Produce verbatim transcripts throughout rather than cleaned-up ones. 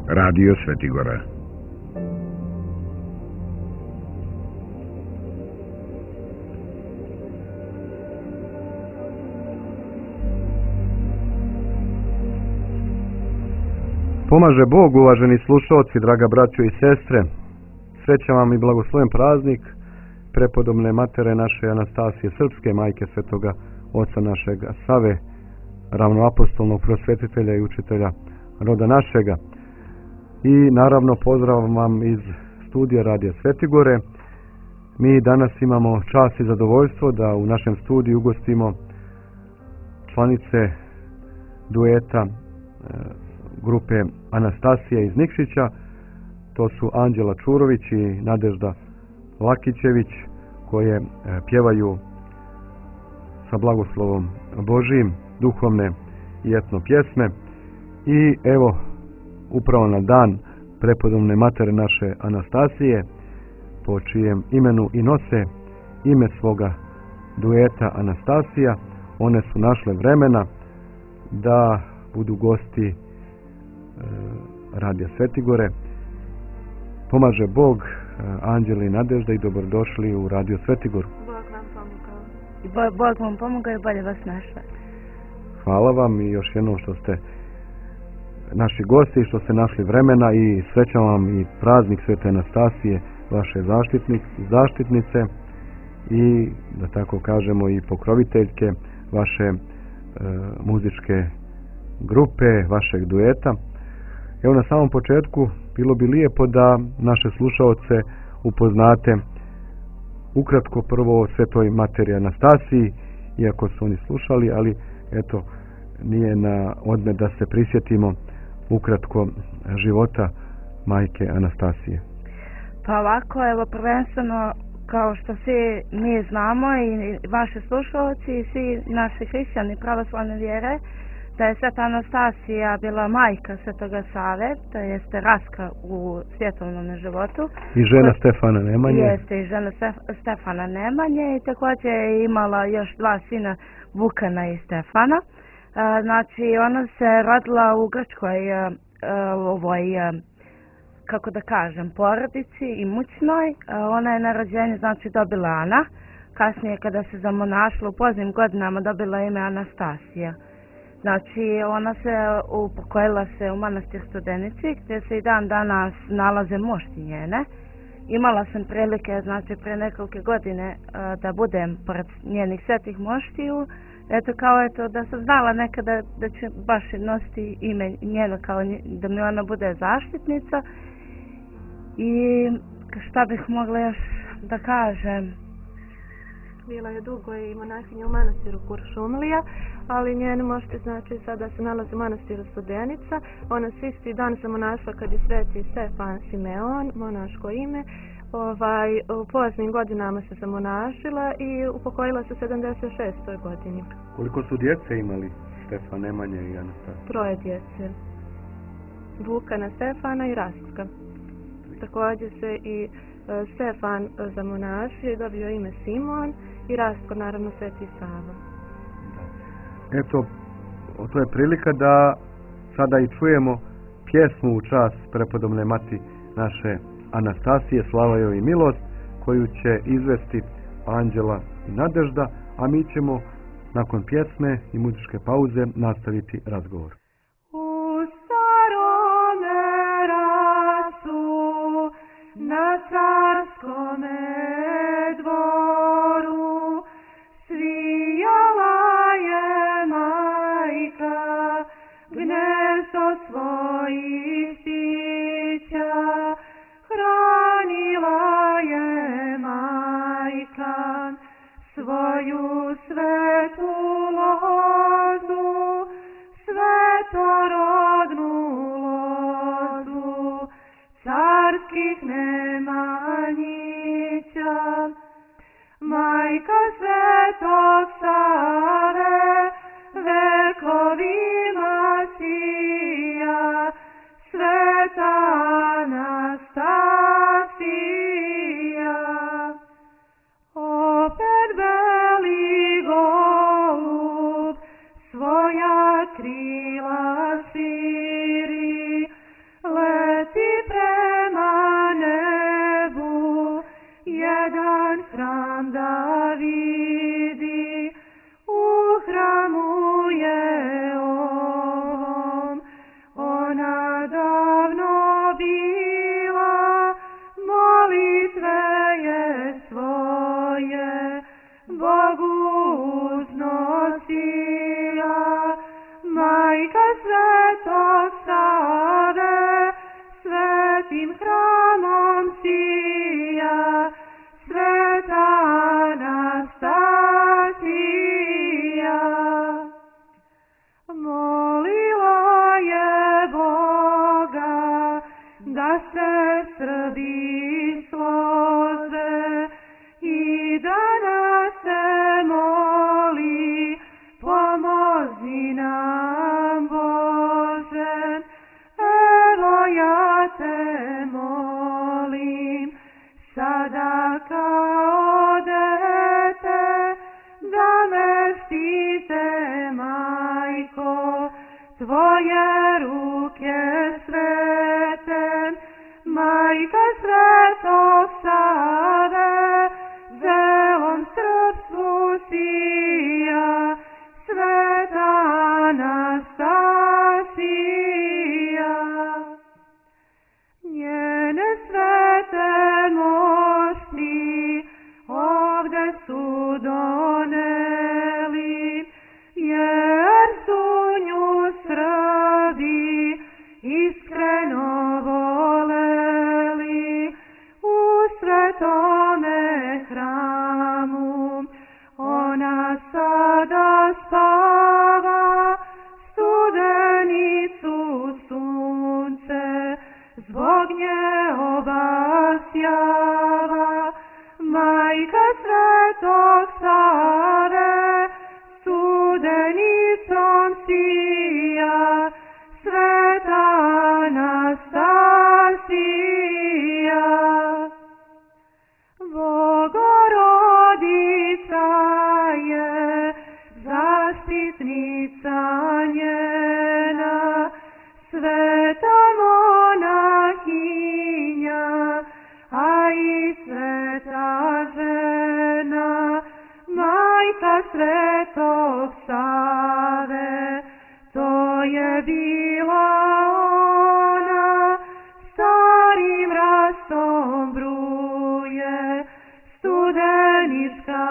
Radio Svetigora. Pomaže Bog, uvaženi slušalci, draga braćo i sestre. Srećan vam i blagosloven praznik prepodobne matere naše Anastasije Srpske, majke svetoga oca našega Save, ravnoapostolnog prosvetitelja i učitelja roda našega. I naravno pozdrav vam iz studija Radija Svetigore. Mi danas imamo čast i zadovoljstvo da u našem studiju ugostimo članice dueta grupe Anastasija iz Nikšića. To su Anđela Čurović i Nadežda Lakićević, koje pjevaju sa blagoslovom Božijim duhovne i etno pjesme. I evo, upravo na dan prepodobne matere naše Anastasije, po čijem imenu i nose ime svoga dueta Anastasija, one su našle vremena da budu gosti e, Radija Svetigore. Pomaže Bog, e, Anđela i Nadežda, i dobrodošli u Radio Svetigoru. Bog vam pomogao. I Bog, Bog vam pomogao i bolje vas našla. Hvala vam i još jednom što ste naši gosti, što ste našli vremena, i srećam vam i praznik Svete Anastasije, vaše zaštitnik, zaštitnice i, da tako kažemo, i pokroviteljke vaše e, muzičke grupe, vašeg dueta. Evo, na samom početku bilo bi lijepo da naše slušaoce upoznate ukratko prvo o Svetoj materi Anastasiji, iako su oni slušali, ali eto, nije na odmet da se prisjetimo ukratko života majke Anastasije. Pa ovako, evo, prvenstveno, kao što svi mi znamo i vaši slušalci i svi naši hrišćani pravoslavne vjere, da je Sveta Anastasija bila majka Svetoga Save, to jeste raska u svjetovnom životu. I žena Stefana Nemanje. Jeste i žena Stefana Nemanje, i također je imala još dva sina, Vukana i Stefana. Znači, ona se rodila u grčkoj ovoj, kako da kažem, porodici i mućnoj. Ona je na rođenju, znači, dobila Ana. Kasnije, kada se zamonašla u poznim godinama, dobila ime Anastasija. Znači, ona se upokojila se u manastir Studenici, gdje se i dan danas nalaze mošti njene. Imala sam prilike, znači, pre nekoliko godine da budem pored njenih svetih moštiju. Eto, kao eto, da sam znala nekada da će baš nositi ime njeno, kao da mi ona bude zaštitnica. I šta bih mogla još da kažem? Bila je dugo i monahinja u manastiru Kuršumlija, ali njene mošti, znači, sada se nalazi u manastiru Studenica. Ona se isti dan se monašla kad je sveti Stefan Simeon, monaško ime. Ovaj, u poznim godinama se zamonašila i upokojila se u sedamdeset šestoj godini. Koliko su djece imali Stefan Nemanje i Anastasija? Troje djece. Vukana, Stefana i Rastka. Također se i uh, Stefan uh, zamonašio i dobio ime Simon, i Rastko, naravno, Sveti Sava. Eto, to je prilika da sada i čujemo pjesmu u čast prepodobne mati naše Anastasije, slava joj i milost, koju će izvesti Anđela i Nadežda, a mi ćemo nakon pjesme i muzičke pauze nastaviti razgovor. U starome rasu na carskome dvoru svijala je majka gnezdo svojih sića. Hranila je majka svoju svetu lozu, svetorodnu lozu carskih Nemanjića. Majka Svetog Save vekovima sija, Sveta Anastasija. Opet beli golub svoja krila širi, le tvoje ruke svete, Majka Svetog Save, zelom srpstvu sija, Sveta Anastasija. Njene svete mošti ovde su doneli, jer su nju Srbi iskreno voleli. U svetome hramu ona sada spava, studenicu sunce zbog nje obasjava. Majka Svetog Save, studenicom sija, Sveta Anastasija. Bogorodica je zaštitnica njena, sveta monahinja, a i sveta žena. Majka Svetog Save, to je bila ona, starim rastom bruje studenička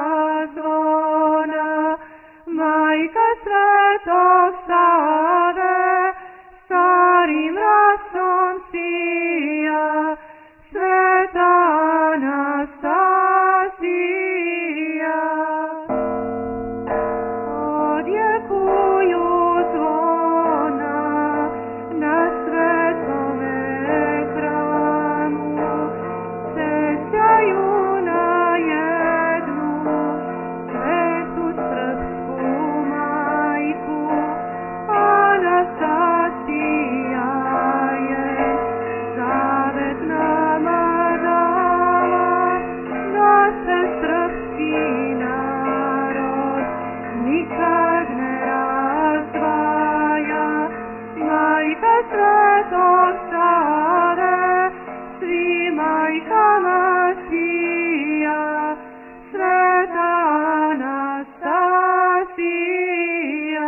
zvona. Majka Svetog Save, starim rastom sija, Sveta Anastasija. Odjekuju zvona na svetome hramu, sećaju na jednu svetu srpsku majku. Anastasija je zavet nama dala, da se srpski narod nikad ne razdvaja. Majka Svetog Save, svim majkama sija, Sveta Anastasija.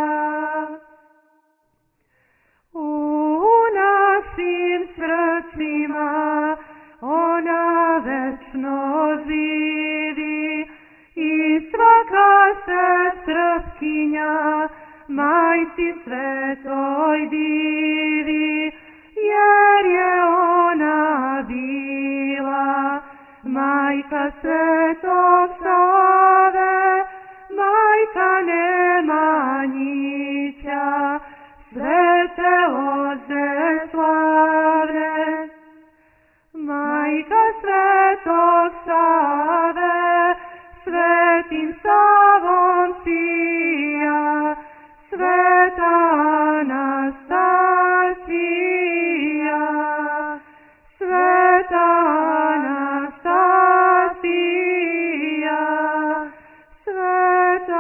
U našim srcima ona večno živi i svaka se srpkinja Majci Svetoj divi, jer je ona bila Majka Svetog Save, Majka Nemanjića, svete loze slavne. Majka Svetog Save, svetim Savom sija, Sveta Anastasija. Sveta Anastasija, Sveta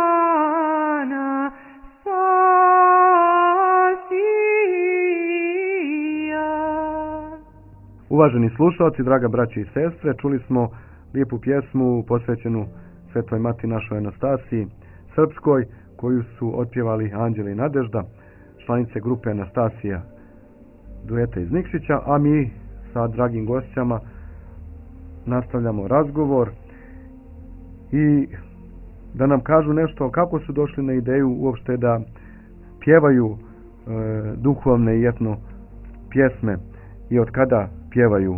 Anastasija. Uvaženi slušalci, draga braće i sestre, čuli smo lijepu pjesmu posvećenu Svetoj Mati našoj Anastasiji Srpskoj, koju su otpjevali Anđeli i Nadežda, članice grupe Anastasija dueta iz Nikšića, a mi sa dragim gošćama nastavljamo razgovor i da nam kažu nešto kako su došli na ideju uopšte da pjevaju e, duhovne i etno pjesme i od kada pjevaju.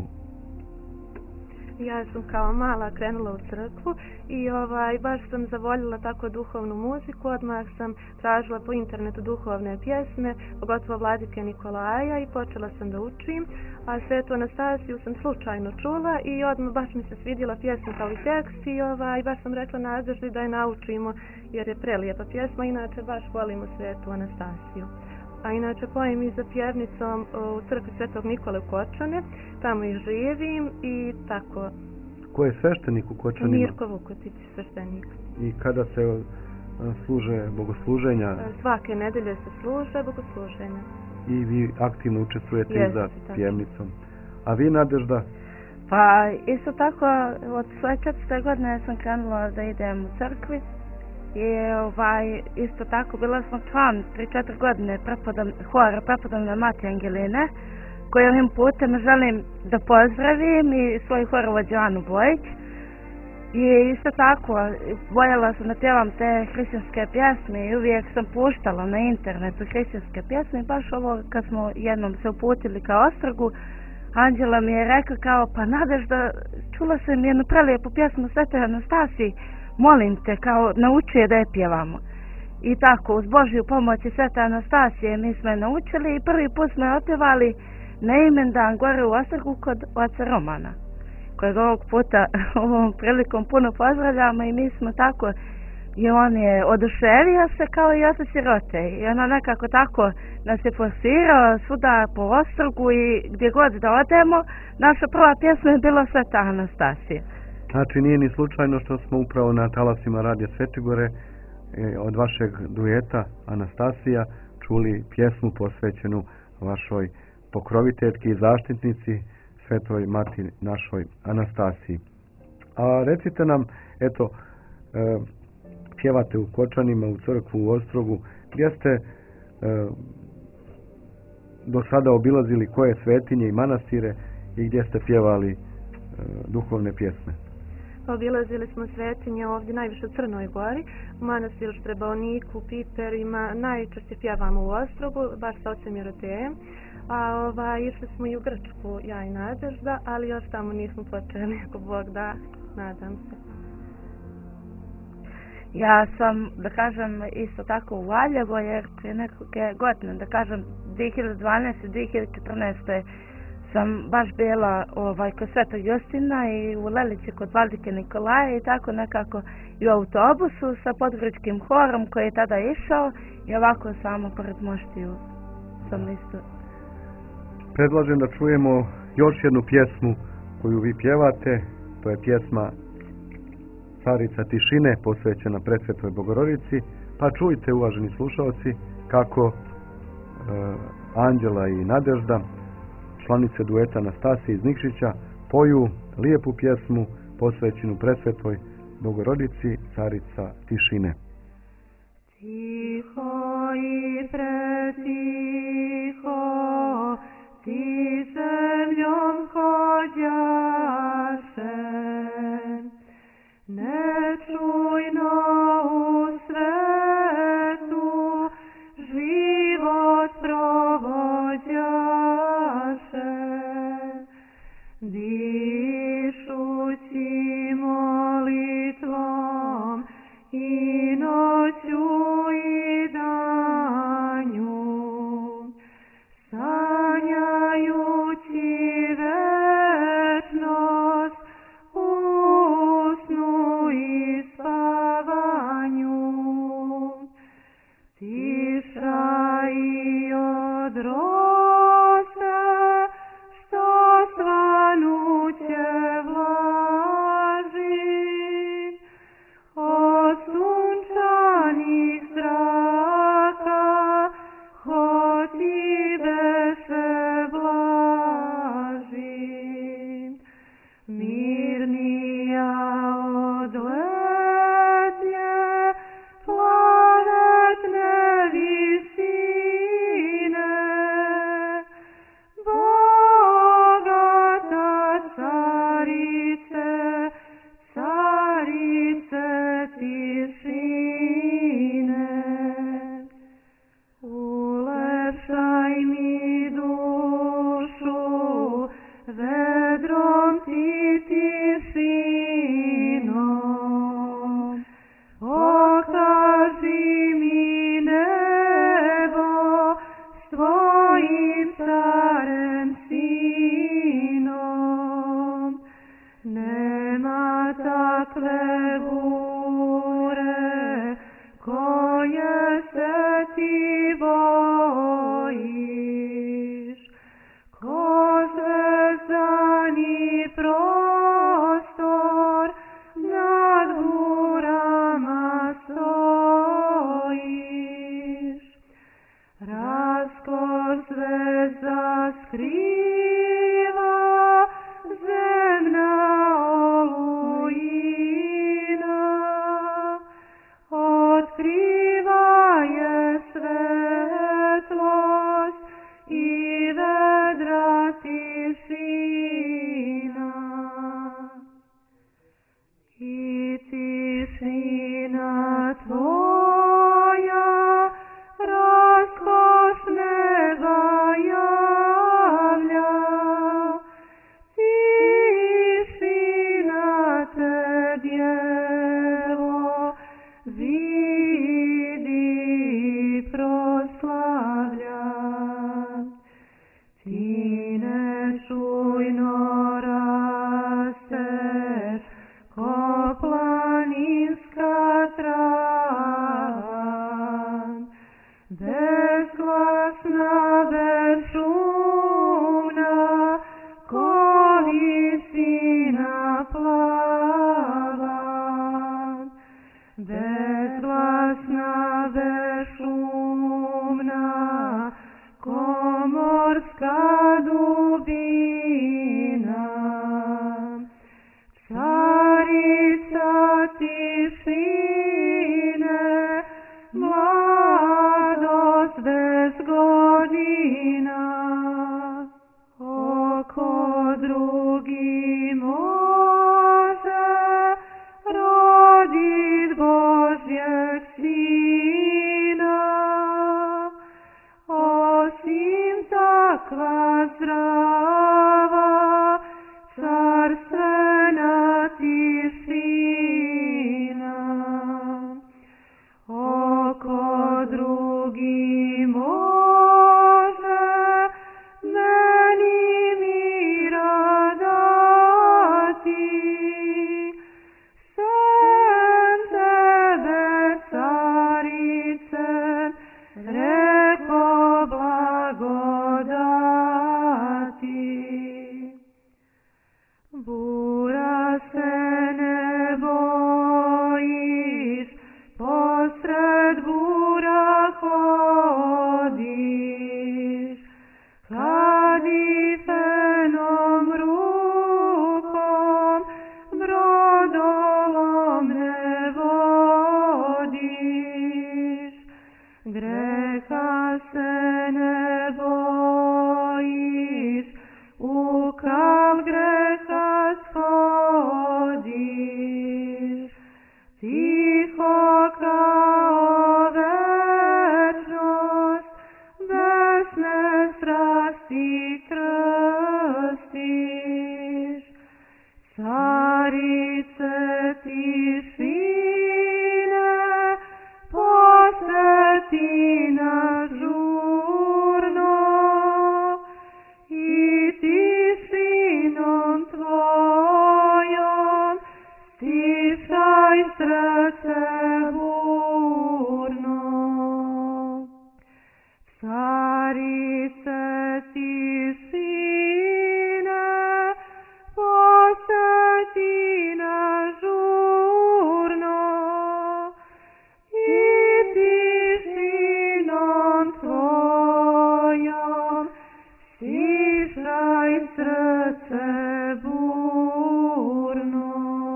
Ja sam kao mala krenula u crkvu i ovaj, baš sam zavoljela tako duhovnu muziku. Odmah sam tražila po internetu duhovne pjesme, pogotovo Vladike Nikolaja, i počela sam da učim. A Svetu Anastasiju sam slučajno čula i odmah baš mi se svidjela pjesma kao i tekst i ovaj, baš sam rekla Nadeždi da je naučimo jer je prelijepa pjesma. Inače baš volimo Svetu Anastasiju. A inače pojem i za pjevnicom u crkvi Svetog Nikole u Kočane, tamo i živim i tako. Ko je sveštenik u Kočanima? Mirko Vukotić, sveštenik. I kada se služe bogosluženja Svake nedelje se služe bogosluženja. i vi aktivno učestvujete Jeste, i za tačno. pjevnicom. A vi, Nadežda? Pa isto tako od svoje četvrte godine sam krenula da idem u crkvi i ovaj, isto tako bila sam član tri četiri godine prepodom, hora prepodobne Mati Angeline, koju ovim putem želim da pozdravim i svoju horovođu Anu Bojić. I isto tako, voljela sam da pjevam te hrišćanske pjesme i uvijek sam puštala na internetu hrišćanske pjesme i baš ovo kad smo jednom se uputili ka Ostrogu, Anđela mi je rekla kao, pa Nadežda, čula sam jednu prelijepu pjesmu Svetoj Anastasiji, molim te, kao nauči je da je pjevamo. I tako, uz Božju pomoć i Svete Anastasije mi smo je naučili i prvi put smo je otpjevali na imendan gore u Ostrogu kod oca Romana, kojeg ovog puta ovom prilikom puno pozdravljamo i mi smo tako, i on je oduševio se kao i otac Sirote i ono nekako tako nas je forsirao svuda po Ostrogu i gdje god da odemo, naša prva pjesma je bila Sveta Anastasija. Znači nije ni slučajno što smo upravo na talasima Radija Svetigore e, od vašeg dueta Anastasija čuli pjesmu posvećenu vašoj pokroviteljki i zaštitnici Svetoj Mati našoj Anastasiji. A recite nam, eto, e, pjevate u Kočanima, u crkvu u Ostrogu, gdje ste e, do sada obilazili koje svetinje i manastire i gdje ste pjevali e, duhovne pjesme? Obilazili smo svetinje ovdje najviše u Crnoj Gori, u manastiru Štrebaoniku, Piperima, najčešće pjevamo u Ostrogu, baš sa ocem Jerotejem. A ovaj, išli smo i u Grčku, ja i Nadežda, ali još tamo nismo počeli, ako Bog da, nadam se. Ja sam, da kažem, isto tako u Valjevo, jer prije nekoliko godine, da kažem, dvije hiljade dvanaeste dvije hiljade četrnaeste sam baš bila ovaj, kod Svetog Justina i u Lelici kod Vladike Nikolaja i tako nekako i u autobusu sa podgoričkim horom koji je tada išao i ovako samo pored moštiju sam isto. Predlažem da čujemo još jednu pjesmu koju vi pjevate, to je pjesma Carica tišine posvećena Presvetoj Bogorodici, pa čujte, uvaženi slušalci, kako e, Anđela i Nadežda, članice dueta Anastasije iz Nikšića, poju lijepu pjesmu posvećenu Presvetoj Bogorodici, Carica tišine. Tiho i pretiho, ti zemljom hodjaše, nečujno u svetu život provođaše, dišući molitvom i noću i danju, sanjajući večnost u snu i spavanju. Tiša i od rose što svanuće vlaži, od sunčanih zraka hoti beše blaži. Mirnija od letnje plavetne visine, bogata carice, carice tišine. Ulepšaj mi dušu vedrom ti tišinom, okaži mi nebo s tvojim carem sinom. Nema takve bure koje se ti bojiš, ko zvezdani prostor nad burama stojiš. dubina. Carica tišine, mladost bez godina, oko drugi može rodit Božjeg sina, osim takva zdrava, carstvena tišina, oko drugi može meni mira dati, sem tebe, carice, reko blagodati. Bura se ne bojiš, posred bura hodiš, kad i fenom rukom brodolom ne vodiš, greha se ne bojiš, u kal greha schodiš, tiho kao večnost, besne strasti krstiš, carice tišine, posveti nas žurno, i tišinom tvojom stišaj srce burno. Carice tišine, posveti nas žurno, i tišinom tvojom stišaj srce burno.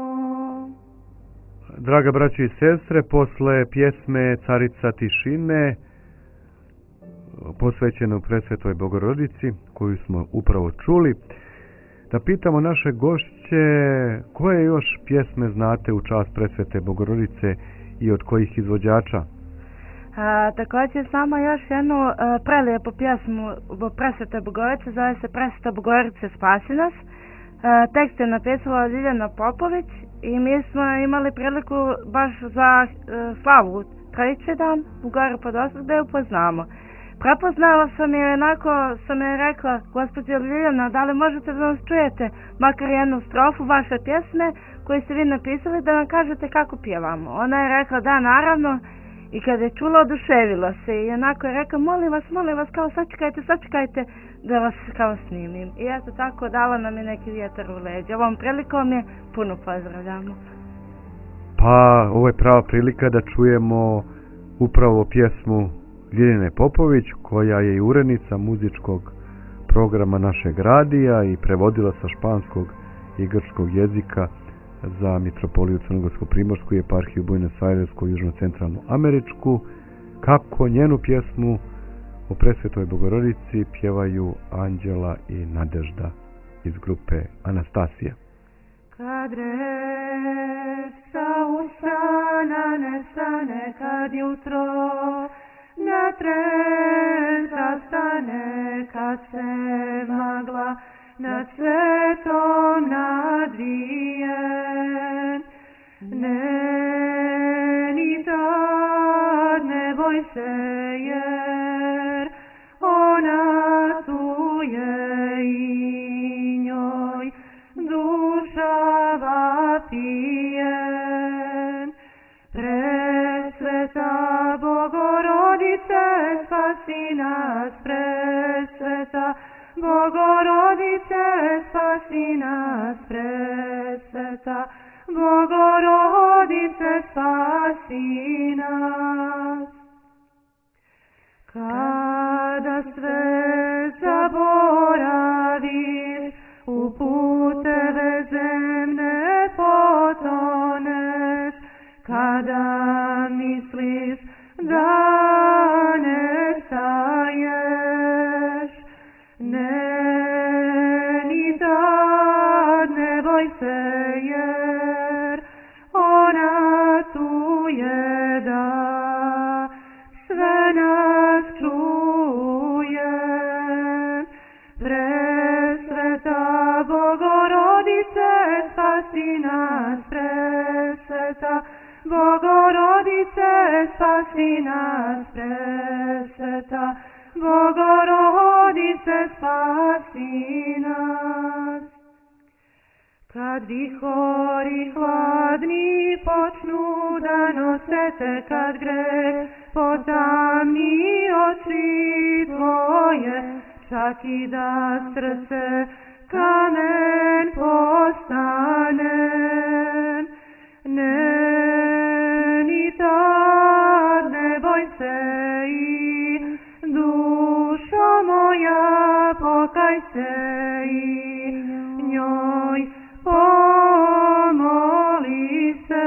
Draga braći i sestre, posle pjesme Carica tišine, posvećenu Presvetoj Bogorodici, koju smo upravo čuli, da pitamo naše gošće koje još pjesme znate u čast Presvete Bogorodice i od kojih izvođača. A, također samo još jednu a, prelijepu pjesmu Presvete Bogorodice, zove se Presveta Bogorodice spasi nas. A, tekst je napisala Ljiljana Popović i mi smo imali priliku baš za a, slavu treći dan u Gori pod Osijek da ju upoznamo. Prepoznala sam je, onako sam je rekla, gospođo Ljiljana, da li možete da nas čujete makar jednu strofu vaše pjesme koju ste vi napisali, da nam kažete kako pjevamo. Ona je rekla da, naravno, i kad je čula, oduševila se i onako je rekla, molim vas, molim vas, kao sačekajte, sačekajte da vas kao snimim. I eto tako dala nam je neki vjetar u leđa. Ovom prilikom je puno pozdravljamo. Pa ovo je prava prilika da čujemo upravo pjesmu Ljiljane Popović, koja je i urednica muzičkog programa našeg radija i prevodila sa španskog i grčkog jezika za Mitropoliju Crnogorsko-Primorsku i eparhiju Buenos Airesku, Južno-Centralnu Američku, kako njenu pjesmu o Presvetoj Bogorodici pjevaju Anđela i Nadežda iz grupe Anastasija. Kad resa ustana ne stane, kad jutro na tren zastane, kad se magla nad svetom nadvije, ne ni tad ne boj se, jer ona tu je i njoj duša vapije. Presveta Bogorodice, spasi nas, presveta Bogorodice, spasi nas, presveta Bogorodice, spasi nas. Kada sve zaboravimo, spasi nas, presveta Bogorodice, spasi nas. Kad vihori hladni počnu da nose te, kad greh potamni oči tvoje, čak i da srce kamen postane, ne ni tad ne boj se i dušo moja pokaj se i njoj pomoli se.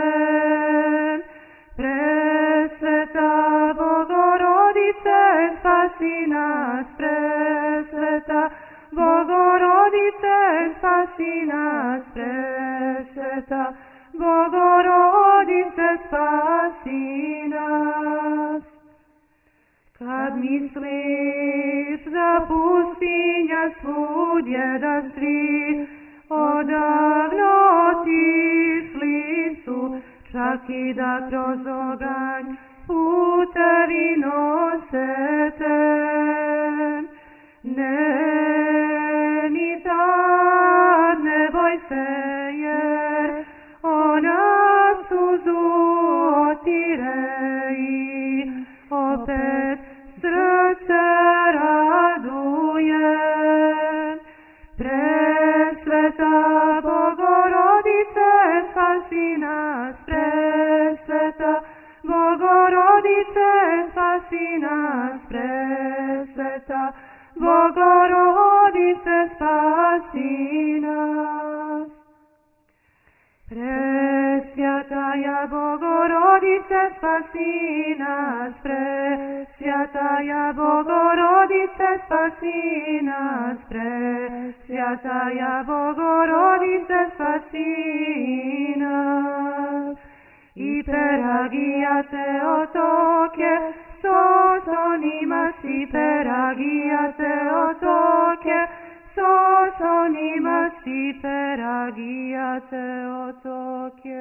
Presveta Bogorodice, spasi nas, presveta Bogorodice, spasi nas, presveta Bogorodice, spasi nas. Kad misliš da pustinja svudje, da svi odavno otišli su, čak i da kroz oganj putevi nose te, ne ni tad ne boj se, jer ona suzu otire i opet srce raduje. Presveta Bogorodice, spasi nas, presveta Bogorodice, spasi nas, presveta Bogorodice, spasi nas. Presvjataja Bogorodice, spasi nas, presvjataja Bogorodice, spasi nas, presvjataja Bogorodice, spasi nas. I peragijate otoke, sosonima si peragijate otoke, sosonima si peragijate otoke,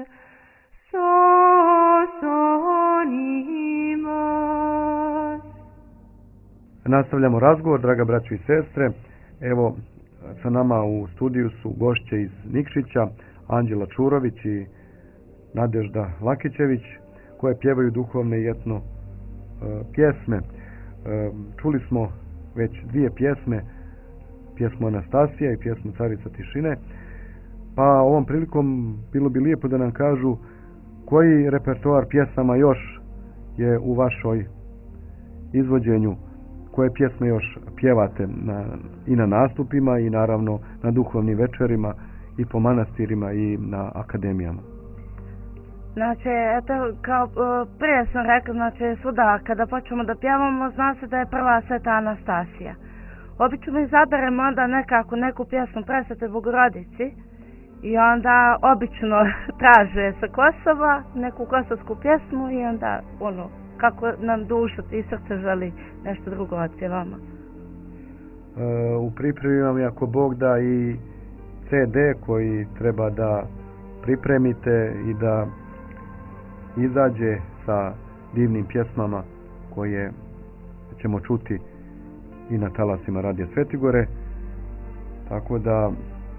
sosonima. Nastavljamo razgovor, draga braćo i sestre. Evo, sa nama u studiju su gošće iz Nikšića, Anđela Čurović i Nadežda Lakićević, koje pjevaju duhovne i etno e, pjesme. E, čuli smo već dvije pjesme, pjesmu Anastasija i pjesmu Carica tišine, pa ovom prilikom bilo bi lijepo da nam kažu koji repertoar pjesama još je u vašoj izvođenju, koje pjesme još pjevate na, i na nastupima i naravno na duhovnim večerima i po manastirima i na akademijama. Znači, eto, kao uh, prije sam rekla, znači, svuda kada počnemo da pjevamo, zna se da je prva Sveta Anastasija. Obično izaberemo onda nekako neku pjesmu Presvete Bogorodici i onda obično traže sa Kosova neku kosovsku pjesmu i onda, ono, kako nam duša i srce želi nešto drugo otpjevamo. E, u pripremi vam je, ako Bog da, i ce de koji treba da pripremite i da izađe sa divnim pjesmama koje ćemo čuti i na talasima Radija Svetigore, tako da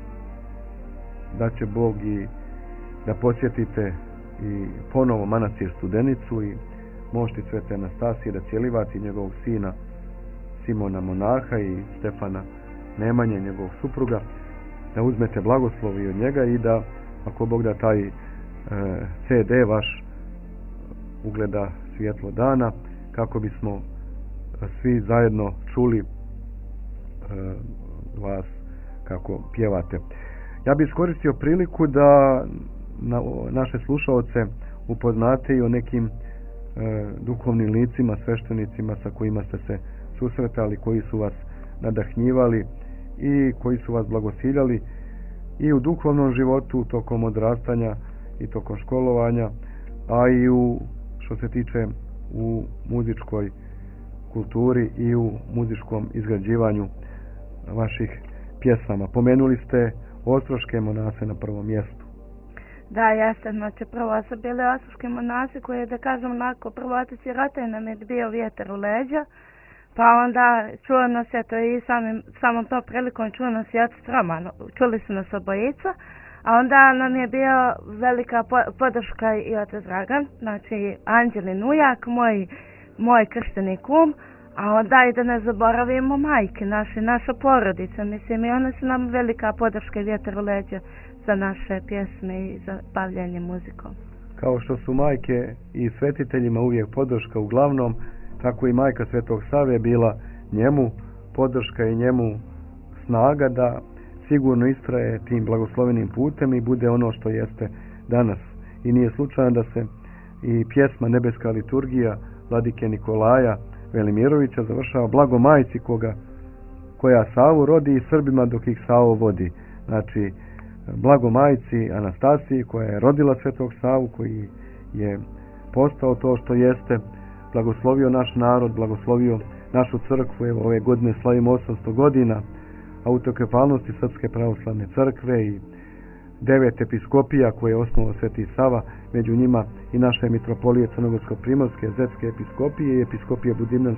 da će Bog i da posjetite i ponovo manastir Studenicu i mošti Svete Anastasije, da cjelivati njegovog sina Simona monaha i Stefana Nemanje, njegovog supruga, da uzmete blagoslov i od njega i da, ako Bog da, taj e, ce de vaš ugleda svjetlo dana, kako bismo svi zajedno čuli e, vas kako pjevate. Ja bih iskoristio priliku da na, naše slušaoce upoznate i o nekim e, duhovnim licima, sveštenicima sa kojima ste se susretali, koji su vas nadahnjivali i koji su vas blagosiljali i u duhovnom životu tokom odrastanja i tokom školovanja, a i u, što se tiče, u muzičkoj kulturi i u muzičkom izgrađivanju vaših pjesama. Pomenuli ste ostroške monase na prvom mjestu. Da, jeste, znači prvo su bili osječki monasi koji, da kažem onako, prvo otac i Ratej nam je bio vjetar u leđa, pa onda čuo nas, eto i samim, samom tom prilikom čuo nas i otac Roman, čuli su nas obojica, a onda nam je bio velika po, podrška i otac Dragan, znači Anđelin ujak, moj, moj kršteni kum, a onda i da ne zaboravimo majke naše, naša porodica, mislim i one su nam velika podrška i vjetar u leđa za naše pjesme i za bavljanje muzikom. Kao što su majke i svetiteljima uvijek podrška uglavnom, tako i majka Svetog Save bila njemu podrška i njemu snaga da sigurno istraje tim blagoslovenim putem i bude ono što jeste danas. I nije slučajno da se i pjesma Nebeska liturgija vladike Nikolaja Velimirovića završava blago majci koga, koja Savu rodi i Srbima dok ih Savo vodi. Znači, blago majci Anastasiji koja je rodila Svetog Savu, koji je postao to što jeste, blagoslovio naš narod, blagoslovio našu crkvu. Evo, ove godine slavimo osamsto godina autokefalnosti Srpske pravoslavne crkve i devet episkopija koje je osnovao Sveti Sava, među njima i naše mitropolije Crnogorsko-primorske, Zetske episkopije i episkopije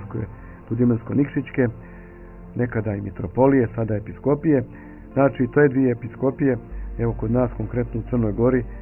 Budimljansko-Nikšićke, nekada i mitropolije, sada episkopije. Znači, to je dvije episkopije, evo kod nas konkretno u Crnoj Gori, e,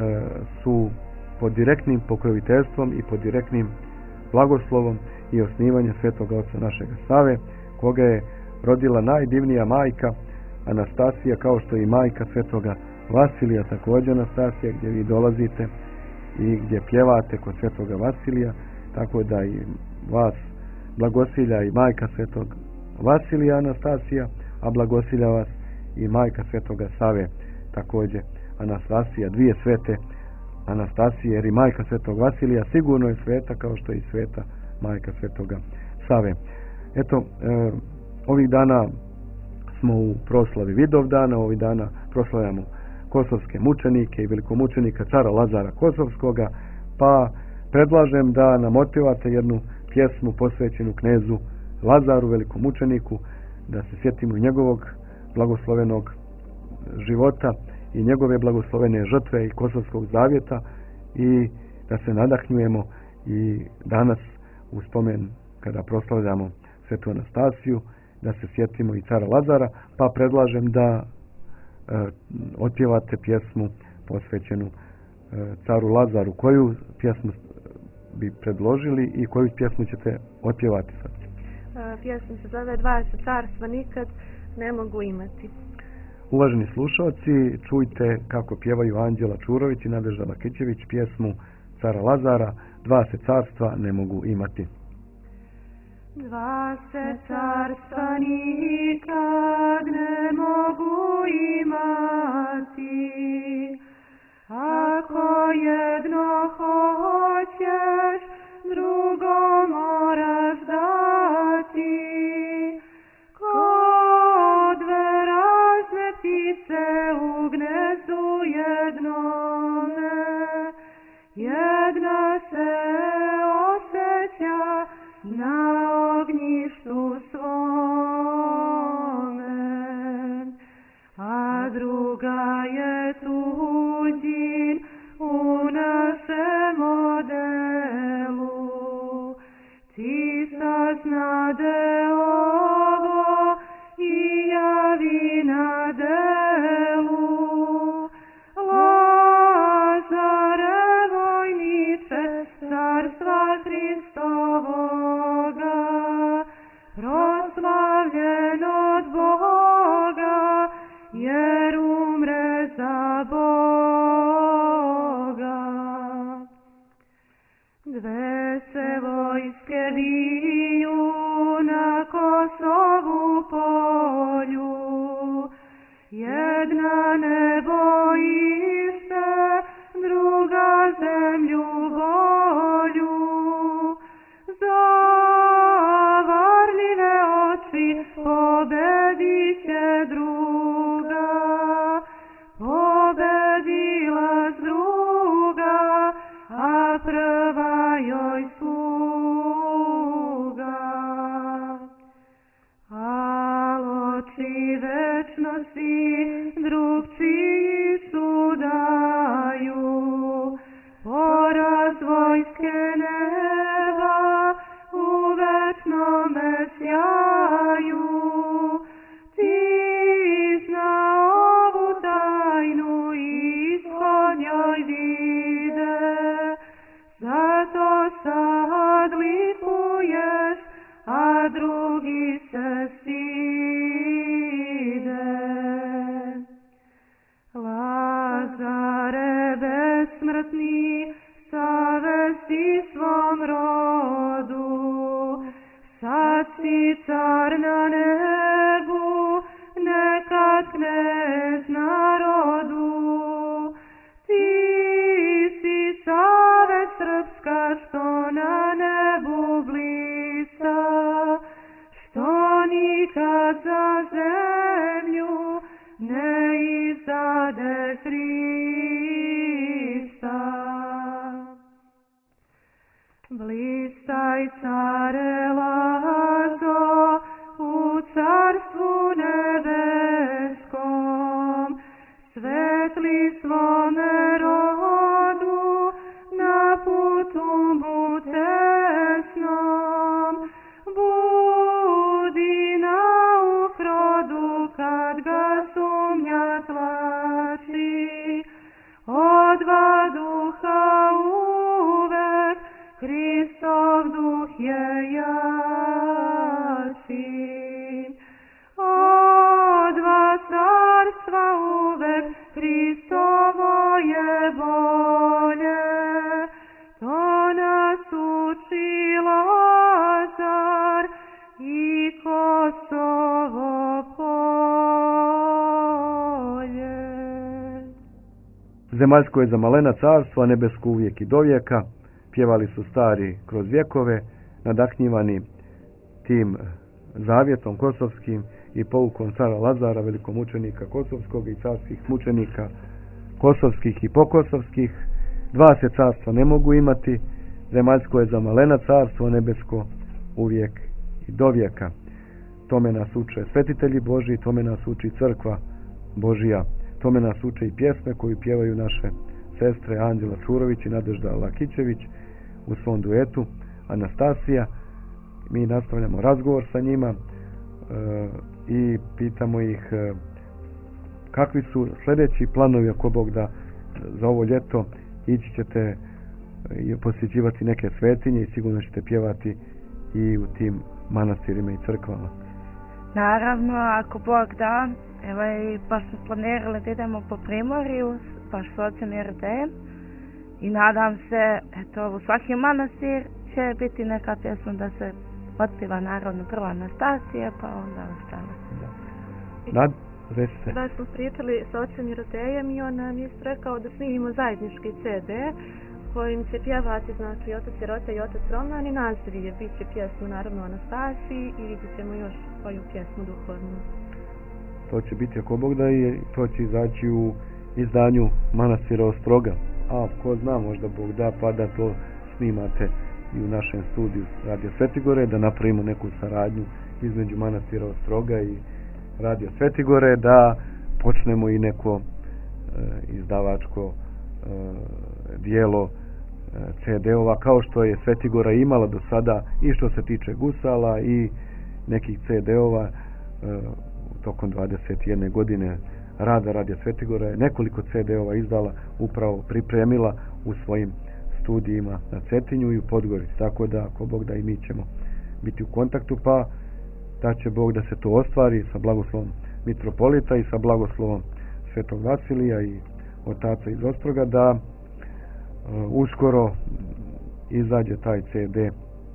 su pod direktnim pokroviteljstvom i pod direktnim blagoslovom i osnivanjem Svetoga Oca našega Save, koga je rodila najdivnija majka Anastasija, kao što je i majka Svetoga Vasilija, također Anastasija, gdje vi dolazite i gdje pjevate kod Svetoga Vasilija, tako da i vas blagosilja i majka Svetog Vasilija Anastasija, a blagosilja vas i majka Svetoga Save, također Anastasija, dvije svete Anastasije, jer i majka Svetog Vasilija sigurno je sveta kao što je i sveta majka Svetoga Save. Eto, e, ovih dana smo u proslavi Vidovdana, ovih dana proslavljamo kosovske mučenike i velikomučenika cara Lazara Kosovskoga, pa predlažem da nam otpjevate jednu pjesmu posvećenu knezu Lazaru, velikomučeniku, da se sjetimo njegovog blagoslovenog života i njegove blagoslovene žrtve i Kosovskog zavjeta i da se nadahnjujemo i danas u spomen kada proslavljamo Svetu Anastasiju, da se sjetimo i cara Lazara, pa predlažem da e, otpjevate pjesmu posvećenu e, caru Lazaru. Koju pjesmu bi predložili i koju pjesmu ćete otpjevati sad? E, pjesma se zove Dva se carstva nikad ne mogu imati. Uvaženi slušalci, čujte kako pjevaju Anđela Čurović i Nadežda Lakićević pjesmu cara Lazara, Dva se carstva ne mogu imati. Dva se carstva nikad ne mogu imati, ako jedno hoćeš, drugo moraš dati. Ko dve razne ptice u gnezdu jednome, jedna se osjeća na ognjištu svome, a druga je tuđin u našem odelu. Ti saznade ovo i javi na delu. Lazare vojniče carstva Hristovoga, proslavljen od Boga, jer umre za Boga. Dve se vojske biju na Kosovu polju, jedna ne boji se, druga zemlju volju. Zavarljive oči pobedit će druga, pobedila s druga, a prva joj sluga. Al oči večnosti drugčiji su daju, vječnome sjaju. Ti zna ovu tajnu ishod joj vide, zato sad likuješ, a drugi se stide. Lazare besmrtni, savesti svom rodu, sad si car na nebu, nekad knez narodu. Ti si savest srpska što na nebu blista, što nikad za zemlju ne izdade Hrista. Blistaj care Lazo u carstvu nebeskom, svetli svome rodu na putu mu tesnom. Budi nauk rodu kad ga sumnja tlači, od dva duha uvek Hristov duh je jači. Od dva carstva uvek Hristovo je bolje, to nas uči Lazar i Kosovo polje. Zemaljsko je za malena carstvo, a nebesko uvijek i dovijeka. Pjevali su stari kroz vjekove, nadahnjivani tim zavjetom kosovskim i poukom cara Lazara, velikomučenika kosovskog i carskih mučenika kosovskih i pokosovskih. Dva se carstva ne mogu imati, zemaljsko je za malena carstvo, nebesko uvijek i dovijeka. Tome nas uče svetitelji Božji, tome nas uči crkva Božija, tome nas uče i pjesme koju pjevaju naše sestre Anđela Čurović i Nadežda Lakićević u svom duetu Anastasija. Mi nastavljamo razgovor sa njima e, i pitamo ih e, kakvi su sljedeći planovi, ako Bog da, za ovo ljeto. Ići ćete e, posjećivati neke svetinje i sigurno ćete pjevati i u tim manastirima i crkvama. Naravno, ako Bog da, evo i baš smo planirali da idemo po Primorju, baš s ocem i Radejem. I nadam se, eto, u svaki manastir će biti neka pjesma da se otpiva, naravno prva Anastasija, pa onda ostalo. Nad, recite. Da smo pričali s ocem i Radejem i on nam je rekao da snimimo zajednički ce de kojim će pjevati, znači, otac Sirota i otac Roman i nas dvije. Bit će pjesmu, naravno, Anastasiji i vidjet ćemo još koju pjesmu duhovnu. To će biti, ako Bog da, i to će izaći u izdanju manastira Ostroga. A ko zna, možda Bog da, pa da to snimate i u našem studiju Radio Svetigore, da napravimo neku saradnju između manastira Ostroga i Radio Svetigore, da počnemo i neko e, izdavačko e, dijelo e, ce de-ova, kao što je Svetigora imala do sada i što se tiče gusala i nekih ce de-ova. E, tokom dvadeset jedne godine rada Radio Svetigora je nekoliko ce de-ova izdala, upravo pripremila u svojim studijima na Cetinju i u Podgorici. Tako da, ako Bog da, i mi ćemo biti u kontaktu, pa da će Bog da se to ostvari sa blagoslovom mitropolita i sa blagoslovom Svetog Vasilija i otaca iz Ostroga, da uh, uskoro izađe taj ce de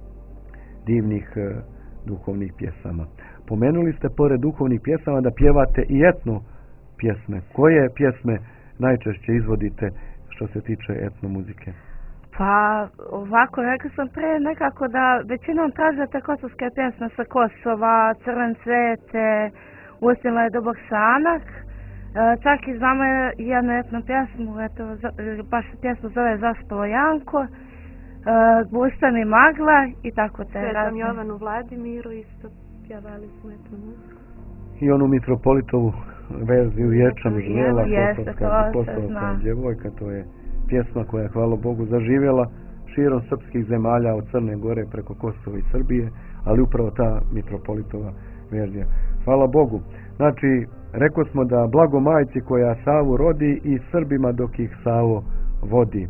divnih uh, duhovnih pjesama. Pomenuli ste pored duhovnih pjesama da pjevate i etno pjesme. Koje pjesme najčešće izvodite što se tiče etno muzike? Pa ovako, rekao sam prije nekako da većinom tražite kosovske pjesme sa Kosova, Crven cvete, Usnila je do Boksanak. E, čak i znamo jednu etnu pjesmu, eto, baš se pjesmu zove Zaspalo Janko, e, Gusta mi magla i tako te razne. Svetom Jovanu Vladimiru isto pjevali smo etnu muziku. I onu mitropolitovu verziju Ječam žlela, jeste, Kosovska djevojka, to je pjesma koja je, hvala Bogu, zaživjela širom srpskih zemalja od Crne Gore preko Kosova i Srbije, ali upravo ta mitropolitova verzija. Hvala Bogu. Znači, rekao smo da blago majci koja Savu rodi i Srbima dok ih Savo vodi.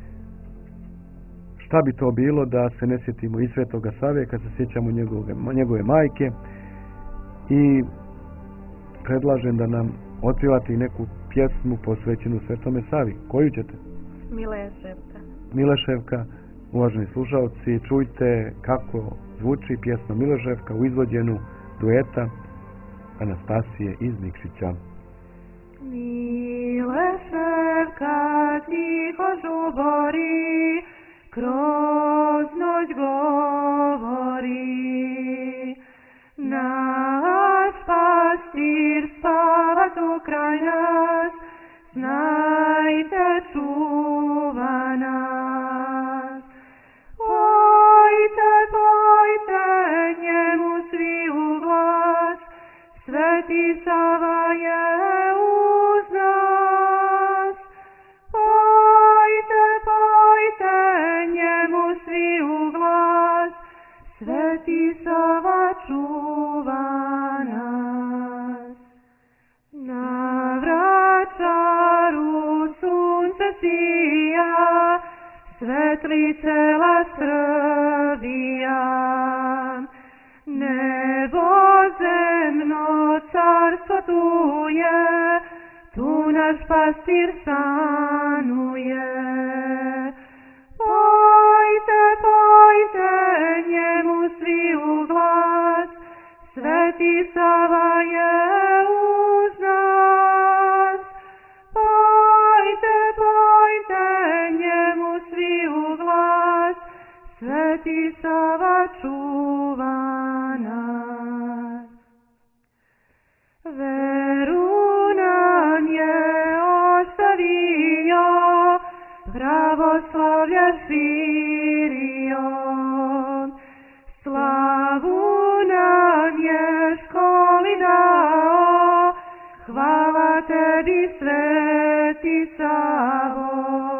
Šta bi to bilo da se ne sjetimo i Svetoga Save kad se sjećamo njegove, njegove majke, i predlažem da nam otpjevate i neku pjesmu posvećenu Svetome Savi. Koju ćete? Mileševka. Mileševka. Uvaženi slušalci, čujte kako zvuči pjesma Mileševka u izvođenju dueta Anastasije iz Nikšića. Mileševka tiho žubori, kroz noć govori. Naš pastir spava tu kraj nas, znajte čuva nas. Pojte, pojte njemu svi u glas, Sveti Sava je uz nas. Pojte, pojte njemu svi u glas, Sveti Sava čuva nas. Na Vračaru sunce sija, svetlice lastrvija. Nebo zemno carstvo tu je, tu naš pastir stanuje. Pojte, pojte njemu svi u glas, Sveti Sava je uz nas. Pojte, pojte njemu svi u glas, Sveti Sava čuva nas. Veru nam je ostavio, pravoslavlje širio. Slavu nam je školi dao, hvala tebi Sveti Savo.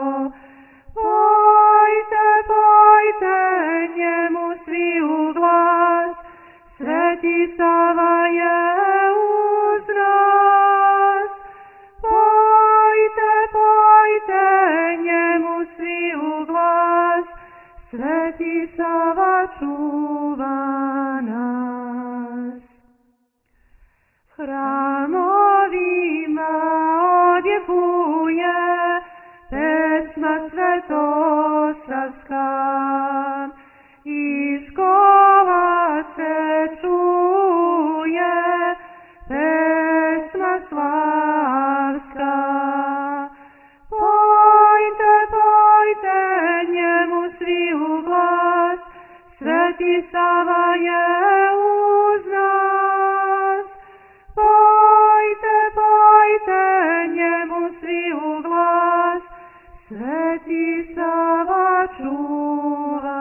Pojte, pojte njemu svi u glas, Sveti Sava je uz nas. Pojte, pojte njemu svi u glas, Sveti Sava čuva nas. Hramovima odjekuje pesma svetosavska, i škola se čuje pesma slavska. Pojte, pojte njemu svi u glas, Sveti Sava je uz nas. Pojte, pojte njemu svi u glas, Sveti Sava čuva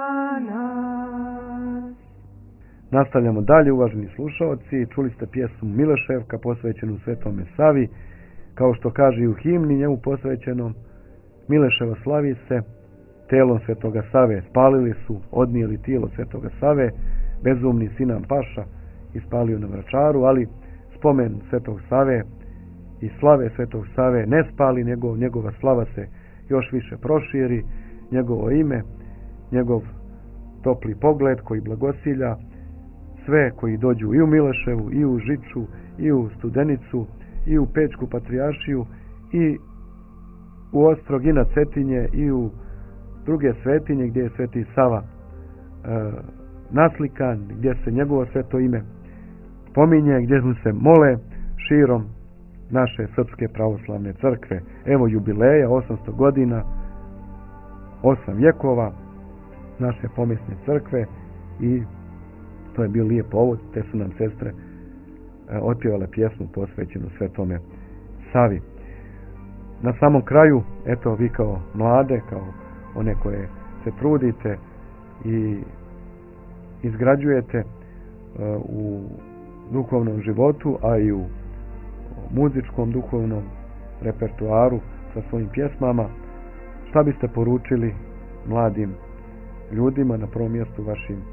nas. Nastavljamo dalje, uvaženi slušalci. Čuli ste pjesmu Mileševka posvećenu Svetome Savi. Kao što kaže i u himni njemu posvećenom, Mileševa slavi se telom Svetoga Save. Spalili su, odnijeli tijelo Svetoga Save, bezumni Sinan Paša ispalio na Vračaru, ali spomen Svetog Save i slave Svetog Save ne spali, njegov, njegova slava se još više proširi, njegovo ime, njegov topli pogled koji blagosilja sve koji dođu i u Mileševu, i u Žiču, i u Studenicu, i u Pečku patrijaršiju, i u Ostrog, i na Cetinje, i u druge svetinje gdje je Sveti Sava e, naslikan, gdje se njegovo sveto ime pominje, gdje mu se mole širom naše Srpske pravoslavne crkve. Evo jubileja, osamsto godina, osam vjekova naše pomjesne crkve, i to je bio lijep povod, te su nam sestre e, otpjevale pjesmu posvećenu Svetome Savi. Na samom kraju, eto, vi kao mlade, kao one koje se trudite i izgrađujete uh, u duhovnom životu, a i u muzičkom duhovnom repertuaru sa svojim pjesmama, šta biste poručili mladim ljudima, na prvom mjestu vašim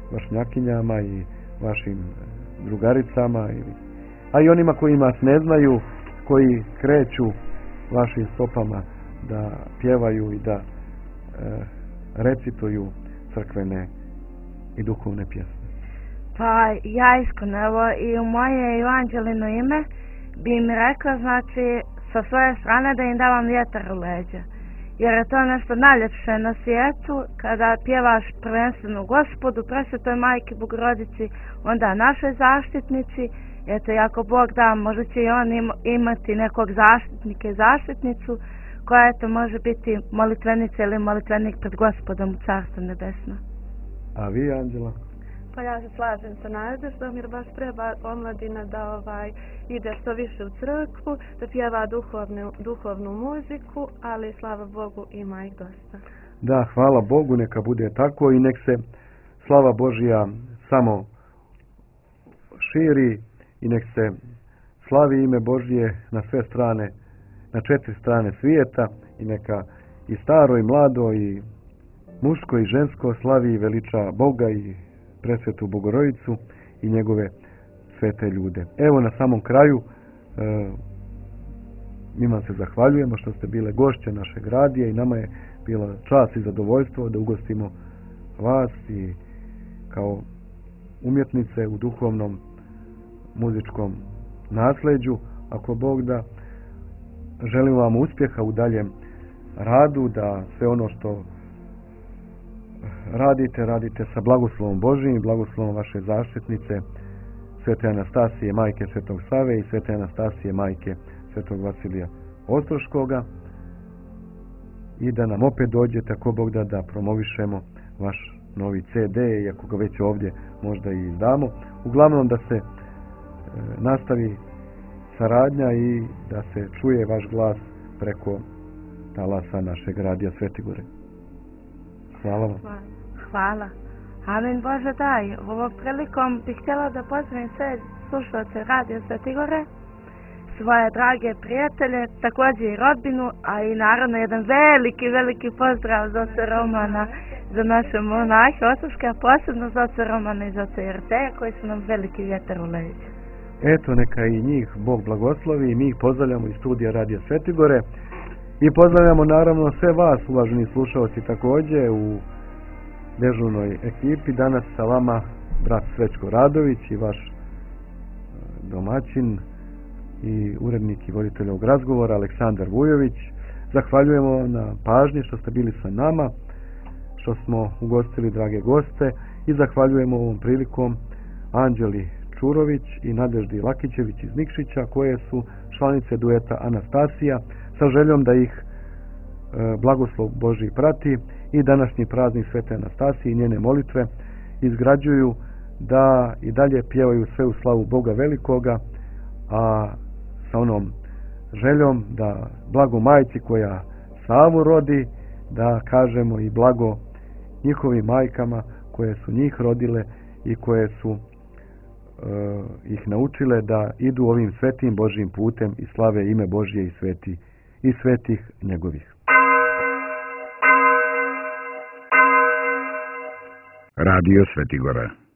vršnjakinjama i vašim drugaricama, a i onima koji vas ne znaju, koji kreću vašim stopama da pjevaju i da e, recituju crkvene i duhovne pjesme. Pa ja iskreno, evo i u moje i u Anđelino ime bi im rekla, znači, sa svoje strane da im davam vjetar u leđa. Jer je to nešto najljepše na svijetu, kada pjevaš prvenstveno Gospodu, presvetoj majki Bogorodici, onda našoj zaštitnici. Eto, ako Bog da, možda će i on imati nekog zaštitnika i zaštitnicu, koja eto može biti molitvenica ili molitvenik pred Gospodom u Carstvu nebesno. A vi, Anđela? Pa ja se slažem sa Nadeždom jer baš treba omladina da ovaj, ide što više u crkvu, da pjeva duhovnu, duhovnu muziku, ali slava Bogu ima i dosta. Da, hvala Bogu, neka bude tako i nek se slava Božja samo širi i nek se slavi ime Božje na sve strane, na četiri strane svijeta i neka i staro i mlado i muško i žensko slavi i veliča Boga i presvetu Bogorodicu i njegove svete ljude. Evo na samom kraju e, mi vam se zahvaljujemo što ste bile gošće našeg radija i nama je bila čast i zadovoljstvo da ugostimo vas i kao umjetnice u duhovnom muzičkom nasljeđu. Ako Bog da, želim vam uspjeha u daljem radu, da sve ono što radite, radite sa blagoslovom Božijim i blagoslovom vaše zaštitnice Svete Anastasije, majke Svetog Save i Svete Anastasije, majke Svetog Vasilija Ostroškoga, i da nam opet dođete, ako Bog da, da promovišemo vaš novi ce de, iako ga već ovdje možda i izdamo. Uglavnom da se e, nastavi saradnja i da se čuje vaš glas preko talasa našeg radija Svetigore. Hvala vam. Hvala. Amin Bože daj. Ovom prilikom bih htjela da pozdravim sve slušalce radija Svetigore, svoje drage prijatelje, također i rodbinu, a i naravno jedan veliki, veliki pozdrav za oca Romana, za naše monahe otovske, a posebno za oca Romana i za oca Jerteja, koji su nam veliki vjetar u leđa. Eto, neka i njih Bog blagoslovi i mi ih pozdravljamo iz studija radija Svetigore i pozdravljamo naravno sve vas, uvaženi slušalci, također u dežurnoj ekipi. Danas sa vama brat Srećko Radović i vaš domaćin i urednik i voditelj ovog razgovora Aleksandar Vujović. Zahvaljujemo na pažnji što ste bili sa nama, što smo ugostili drage goste, i zahvaljujemo ovom prilikom Anđeli Čurović i Nadeždi Lakićević iz Nikšića, koje su članice dueta Anastasija, sa željom da ih e, blagoslov Božji prati i današnji praznik Svete Anastasije i njene molitve izgrađuju da i dalje pjevaju sve u slavu Boga velikoga, a sa onom željom da blago majci koja Savu rodi, da kažemo i blago njihovim majkama koje su njih rodile i koje su e, ih naučile da idu ovim svetim Božjim putem i slave ime Božje i sveti i svetih njegovih. Radio Svetigora.